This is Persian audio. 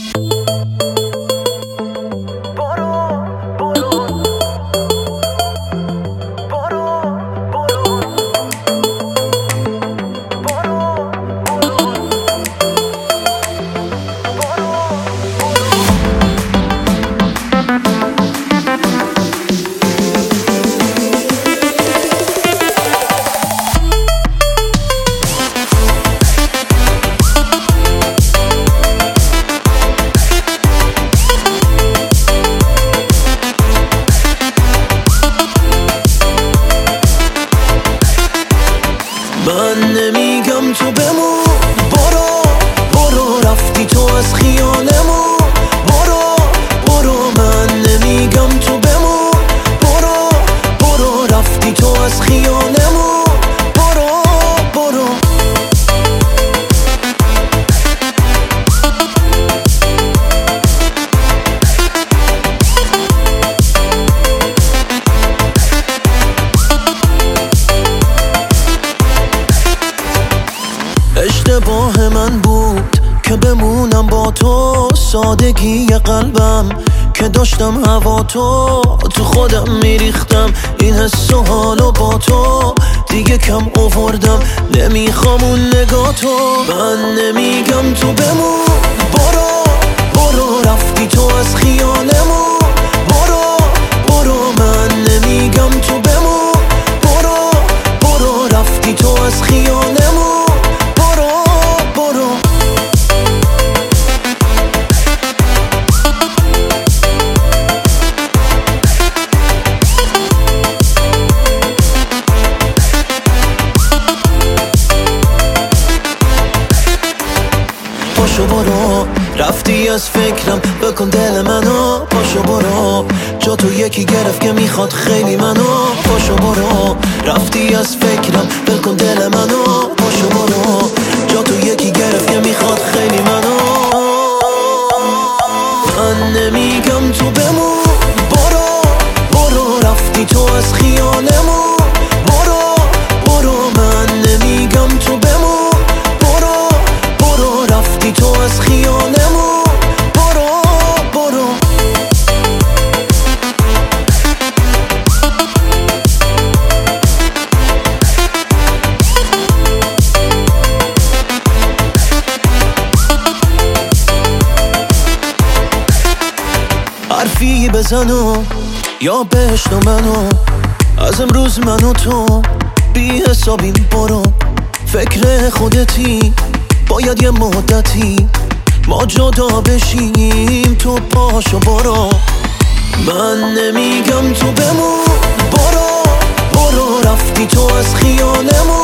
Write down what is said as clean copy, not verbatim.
من نمیگم تو بمون، برو برو، رفتی تو از خیالمون، برو برو. من نمیگم تو بمون، برو برو، رفتی تو از خیالمون، برو برو. اشتباه من بود که بمونم با تو، سادگی قلبم که داشتم هوا تو خودم میریختم این حس و حالو با تو، دیگه کم آوردم نمیخوام اون نگاه تو. من نمیگم تو بمون، برو برو، رفتی تو از خیالمون، برو برو. من نمیگم تو بمون، برو برو، رفتی تو از خیالمون، پاشو برو، رفتی از فکرم، بکن دل منو، پاشو برو، جا تو یکی گرفت که میخواد خیلی منو، پاشو برو، رفتی از فکرم، بکن دل منو، پاشو برو، جا تو یکی گرفت که میخواد خیلی منو. من نمیگم تو بمون، برو برو، رفتی تو از خیالمون، برو برو. من نمیگم تو بمون، برو برو، رفتی تو از خیالمون، برو برو. حرفی بزنو یا بهشت و منو، از امروز منو تو بی حسابیم، برو فکر خودتی، باید یه مدتی ما جدا بشیم، تو پاشو برو. من نمیگم تو بمون، برو برو، رفتی تو از خیالمون،